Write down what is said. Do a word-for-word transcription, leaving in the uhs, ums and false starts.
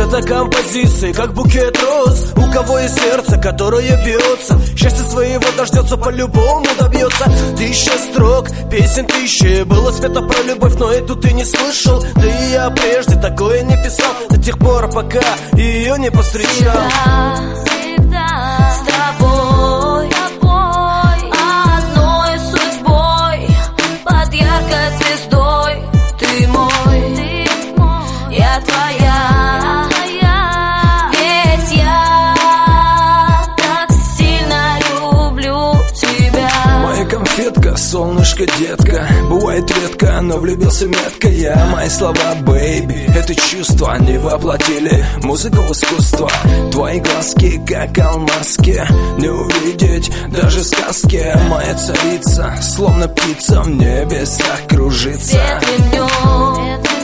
эта композиция как букет роз. У кого есть сердце, которое бьется, счастье своего дождется, по-любому добьется. Тысяча строк, песен тысячи, было спето про любовь, но эту ты не слышал. Да и я прежде такое не писал, до тех пор, пока ее не повстречал. Всегда, всегда с тобой, тобой, одной судьбой, под яркой звездой. Ты мой, ты мой, я твоя, твоя, ведь я так сильно люблю тебя. Моя конфетка, солнышко, детка, бывает редко, но влюбился метко я. Мои слова, бэйби, это чувство не воплотили музыку в искусство. Твои глазки, как алмазки, не увидеть даже сказки. Моя царица, словно птица в небесах кружится. Светлым днем